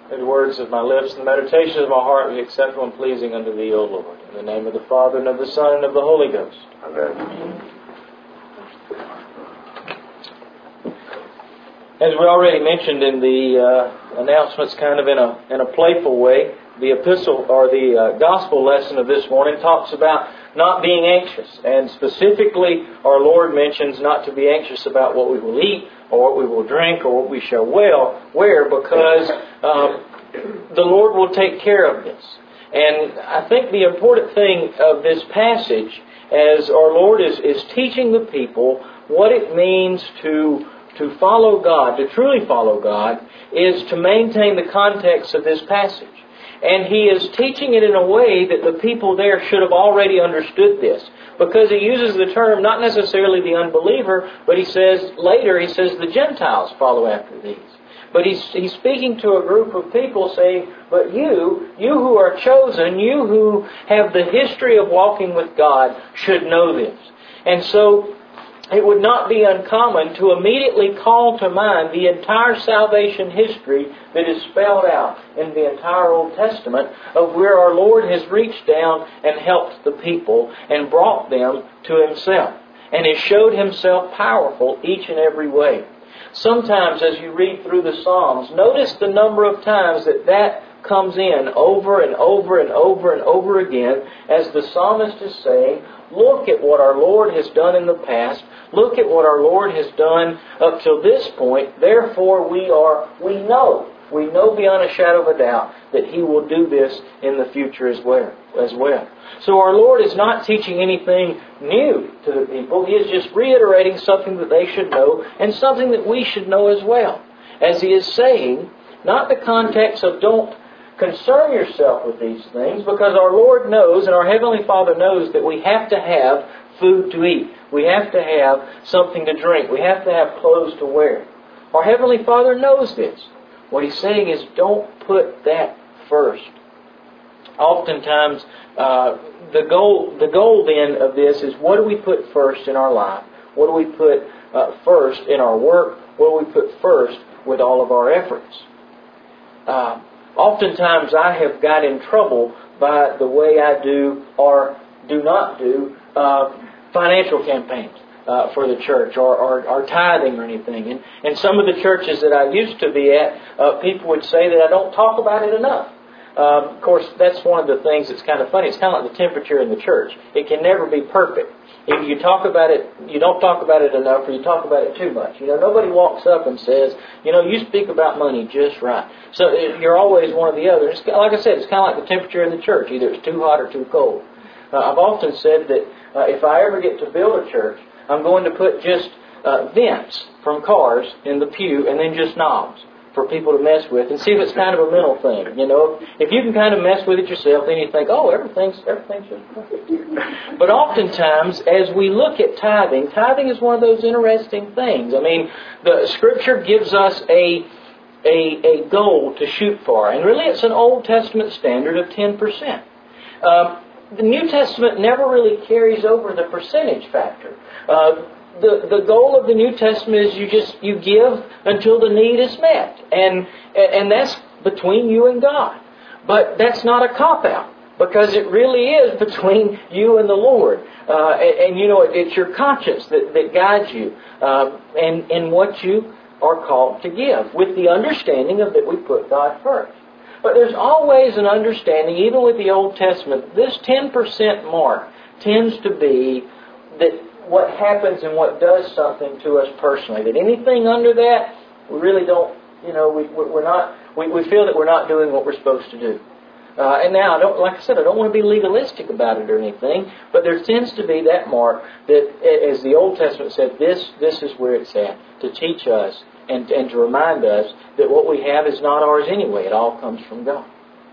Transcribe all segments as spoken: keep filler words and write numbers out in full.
May the words of my lips and the meditations of my heart be acceptable and pleasing unto Thee, O Lord. In the name of the Father, and of the Son, and of the Holy Ghost. Amen. As we already mentioned in the uh, announcements, kind of in a in a playful way, the epistle or the uh, gospel lesson of this morning talks about not being anxious, and specifically, our Lord mentions not to be anxious about what we will eat or what we will drink or what we shall well wear, because um, the Lord will take care of this. And I think the important thing of this passage, as our Lord is is teaching the people what it means to to follow God, to truly follow God, is to maintain the context of this passage. And He is teaching it in a way that the people there should have already understood this. Because He uses the term, not necessarily the unbeliever, but He says, later He says the Gentiles follow after these. But He's, he's speaking to a group of people saying, but you, you who are chosen, you who have the history of walking with God, should know this. And so, it would not be uncommon to immediately call to mind the entire salvation history that is spelled out in the entire Old Testament of where our Lord has reached down and helped the people and brought them to Himself and has showed Himself powerful each and every way. Sometimes as you read through the Psalms, notice the number of times that that comes in over and over and over and over again as the psalmist is saying, look at what our Lord has done in the past. Look at what our Lord has done up till this point. Therefore, we are, we know, we know beyond a shadow of a doubt that He will do this in the future as well. As well. So our Lord is not teaching anything new to the people. He is just reiterating something that they should know and something that we should know as well. As He is saying, not the context of don't concern yourself with these things, because our Lord knows and our Heavenly Father knows that we have to have food to eat. We have to have something to drink. We have to have clothes to wear. Our Heavenly Father knows this. What He's saying is don't put that first. Oftentimes, uh, the goal the goal then of this is, what do we put first in our life? What do we put uh, first in our work? What do we put first with all of our efforts? Uh, Oftentimes I have got in trouble by the way I do or do not do uh, financial campaigns uh, for the church or, or, or tithing or anything. And, and some of the churches that I used to be at, uh, people would say that I don't talk about it enough. Um, of course, that's one of the things that's kind of funny. It's kind of like the temperature in the church. It can never be perfect. If you talk about it, you don't talk about it enough, or you talk about it too much. You know, nobody walks up and says, you know, you speak about money just right. So you're always one or the other. It's, like I said, it's kind of like the temperature in the church. Either it's too hot or too cold. Uh, I've often said that uh, if I ever get to build a church, I'm going to put just uh, vents from cars in the pew and then just knobs for people to mess with and see if it's kind of a mental thing. You know, if you can kind of mess with it yourself, then you think, oh, everything's everything's just perfect. But oftentimes, as we look at tithing, tithing is one of those interesting things. I mean, the Scripture gives us a a, a goal to shoot for, and really it's an Old Testament standard of ten percent. Um, the New Testament never really carries over the percentage factor. Uh, The, the goal of the New Testament is you just you give until the need is met. And and that's between you and God. But that's not a cop-out, because it really is between you and the Lord. Uh, and, and you know, it, it's your conscience that, that guides you uh, in, in what you are called to give, with the understanding of that we put God first. But there's always an understanding, even with the Old Testament, this ten percent mark tends to be that what happens and what does something to us personally. That anything under that, we really don't, you know, we, we're not, we, we feel that we're not doing what we're supposed to do. Uh, and now, I don't, like I said, I don't want to be legalistic about it or anything, but there tends to be that mark that, as the Old Testament said, this this is where it's at, to teach us and, and to remind us that what we have is not ours anyway. It all comes from God.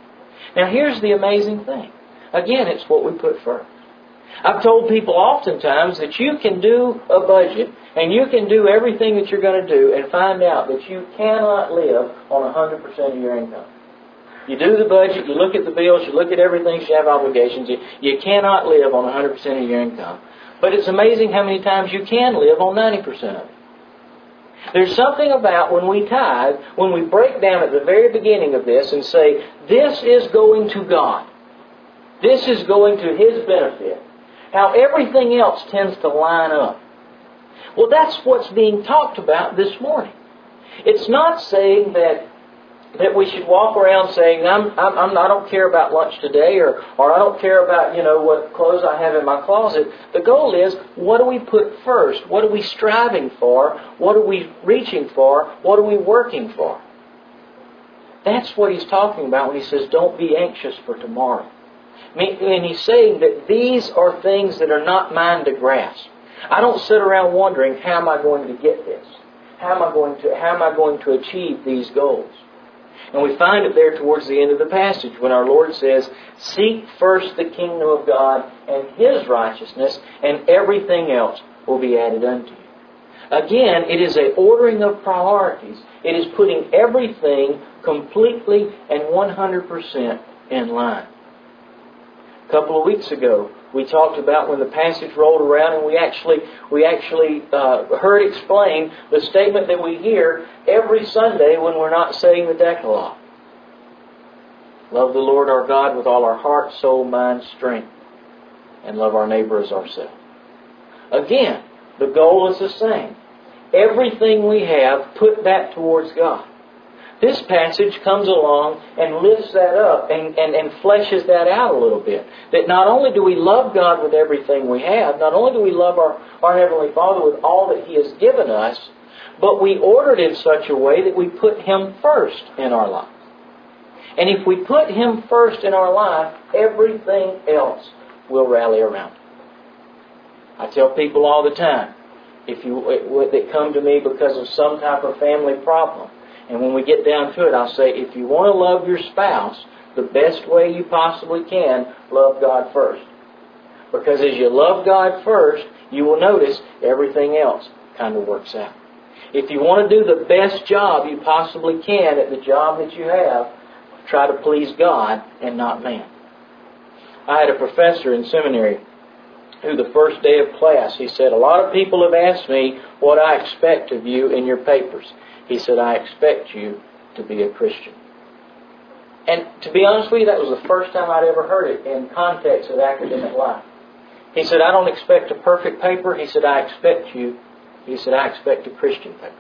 Now, here's the amazing thing. Again, it's what we put first. I've told people oftentimes that you can do a budget and you can do everything that you're going to do and find out that you cannot live on one hundred percent of your income. You do the budget, you look at the bills, you look at everything, you have obligations. You, you cannot live on one hundred percent of your income. But it's amazing how many times you can live on ninety percent of it. There's something about when we tithe, when we break down at the very beginning of this and say, this is going to God. This is going to His benefit. How everything else tends to line up. Well, that's what's being talked about this morning. It's not saying that that we should walk around saying, I'm, I'm, I'm, I don't care about lunch today, or, or I don't care about, you know, what clothes I have in my closet. The goal is, what do we put first? What are we striving for? What are we reaching for? What are we working for? That's what he's talking about when he says, don't be anxious for tomorrow. I mean, and he's saying that these are things that are not mine to grasp. I don't sit around wondering, how am I going to get this? How am I going to, how am I going to achieve these goals? And we find it there towards the end of the passage when our Lord says, seek first the kingdom of God and His righteousness, and everything else will be added unto you. Again, it is an ordering of priorities. It is putting everything completely and one hundred percent in line. A couple of weeks ago, we talked about when the passage rolled around, and we actually we actually uh, heard explained the statement that we hear every Sunday when we're not saying the Decalogue. Love the Lord our God with all our heart, soul, mind, strength, and love our neighbor as ourselves. Again, the goal is the same. Everything we have, put that towards God. This passage comes along and lifts that up and, and, and fleshes that out a little bit. That not only do we love God with everything we have, not only do we love our, our Heavenly Father with all that He has given us, but we order it in such a way that we put Him first in our life. And if we put Him first in our life, everything else will rally around Him. I tell people all the time, if you that come to me because of some type of family problem, and when we get down to it, I'll say, if you want to love your spouse the best way you possibly can, love God first. Because as you love God first, you will notice everything else kind of works out. If you want to do the best job you possibly can at the job that you have, try to please God and not man. I had a professor in seminary who the first day of class, he said, a lot of people have asked me what I expect of you in your papers. He said, I expect you to be a Christian. And to be honest with you, that was the first time I'd ever heard it in context of academic life. He said, I don't expect a perfect paper. He said, I expect you. He said, I expect a Christian paper.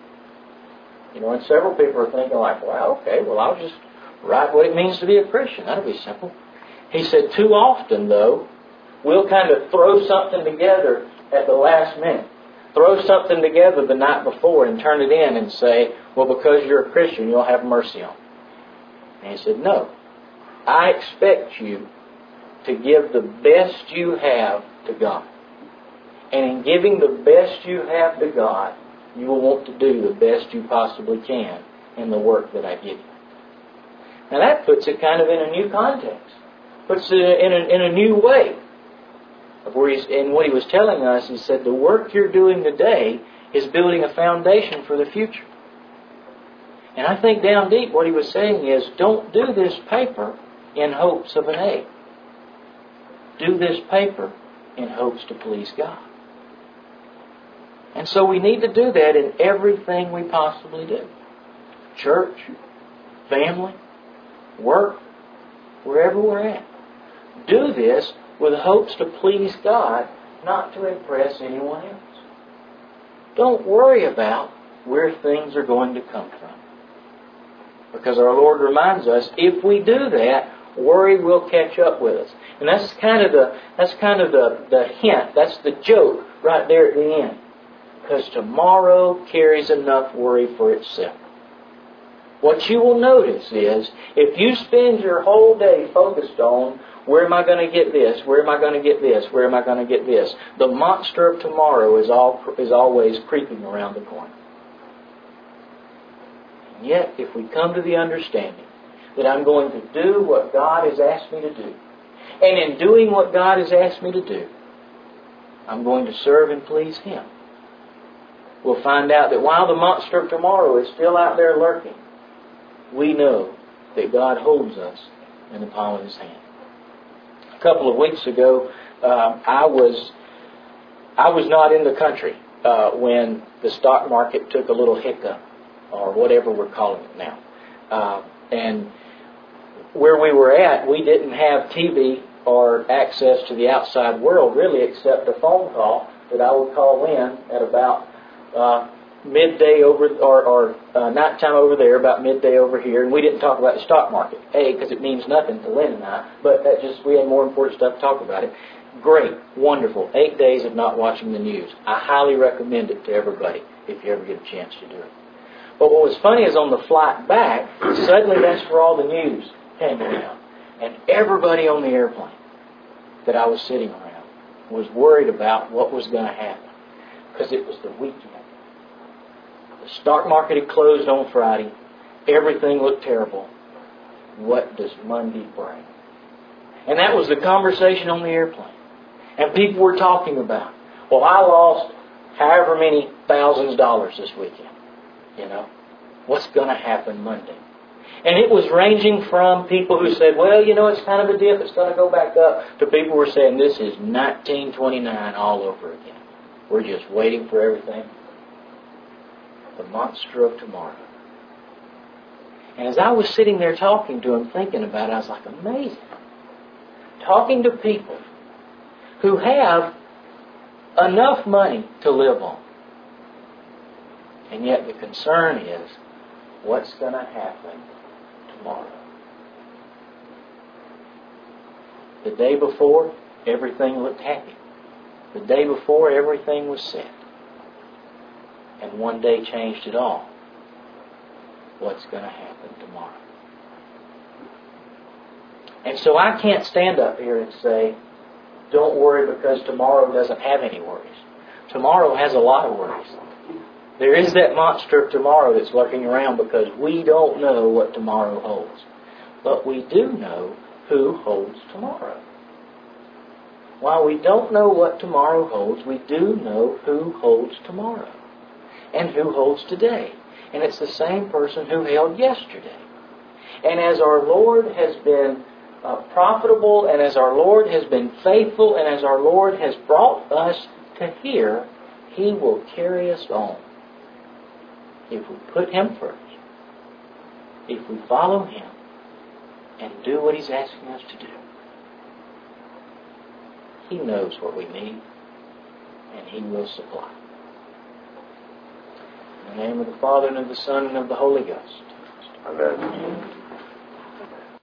You know, and several people are thinking like, well, okay, well, I'll just write what it means to be a Christian. That'll be simple. He said, too often, though, we'll kind of throw something together at the last minute. Throw something together the night before and turn it in and say, well, because you're a Christian, you'll have mercy on me. And he said, no. I expect you to give the best you have to God. And in giving the best you have to God, you will want to do the best you possibly can in the work that I give you. Now that puts it kind of in a new context. Puts it in a, in a new way. Where he's, and what he was telling us, he said, the work you're doing today is building a foundation for the future. And I think down deep what he was saying is, don't do this paper in hopes of an A. Do this paper in hopes to please God. And so we need to do that in everything we possibly do. Church, family, work, wherever we're at. Do this with hopes to please God, not to impress anyone else. Don't worry about where things are going to come from. Because our Lord reminds us, if we do that, worry will catch up with us. And that's kind of the that's kind of the, the hint, that's the joke right there at the end. Because tomorrow carries enough worry for itself. What you will notice is, if you spend your whole day focused on, where am I going to get this? Where am I going to get this? Where am I going to get this? The monster of tomorrow is all is always creeping around the corner. And yet, if we come to the understanding that I'm going to do what God has asked me to do, and in doing what God has asked me to do, I'm going to serve and please Him, we'll find out that while the monster of tomorrow is still out there lurking, we know that God holds us in the palm of His hand. A couple of weeks ago, uh, I was I was not in the country. uh, when the stock market took a little hiccup, or whatever we're calling it now. Uh, and where we were at, we didn't have T V or access to the outside world, really, except a phone call that I would call in at about uh, midday over, or, or uh, nighttime over there, about midday over here, and we didn't talk about the stock market. A, because it means nothing to Lynn and I, but that just we had more important stuff to talk about it. Great, wonderful, eight days of not watching the news. I highly recommend it to everybody if you ever get a chance to do it. But what was funny is on the flight back, suddenly that's where all the news came around. And everybody on the airplane that I was sitting around was worried about what was going to happen, because it was the weekend. The stock market had closed on Friday. Everything looked terrible. What does Monday bring? And that was the conversation on the airplane. And people were talking about, well, I lost however many thousands of dollars this weekend. You know, what's going to happen Monday? And it was ranging from people who said, well, you know, it's kind of a dip, it's going to go back up, to people who were saying, this is nineteen twenty-nine all over again. We're just waiting for everything. The monster of tomorrow. And as I was sitting there talking to him, thinking about it, I was like, amazing. Talking to people who have enough money to live on. And yet the concern is, what's going to happen tomorrow? The day before, everything looked happy. The day before, everything was set. And one day changed it all. What's going to happen tomorrow? And so I can't stand up here and say, don't worry because tomorrow doesn't have any worries. Tomorrow has a lot of worries. There is that monster of tomorrow that's lurking around because we don't know what tomorrow holds. But we do know who holds tomorrow. While we don't know what tomorrow holds, we do know who holds tomorrow and who holds today. And it's the same person who held yesterday. And as our Lord has been uh, profitable, and as our Lord has been faithful, and as our Lord has brought us to here, He will carry us on. If we put Him first, if we follow Him and do what He's asking us to do. He knows what we need, and He will supply. In the name of the Father, and of the Son, and of the Holy Ghost. Amen.